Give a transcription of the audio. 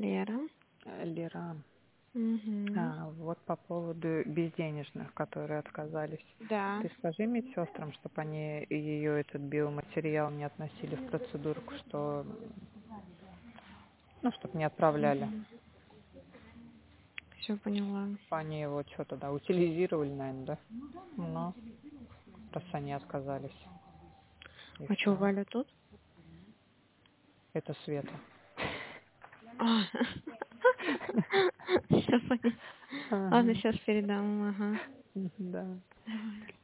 Лера. Лера, Угу. вот по поводу безденежных, которые отказались. Да. Ты скажи медсестрам, чтобы они ее этот биоматериал не относили в процедурку, что, ну, чтобы не отправляли. Угу. Все поняла. Они его что тогда утилизировали, наверное, да? Ну, раз они отказались. И А что, все. Валя тут? Это Света. Все понятно. Ладно, Ага. сейчас передам. Ага. Да. Давай.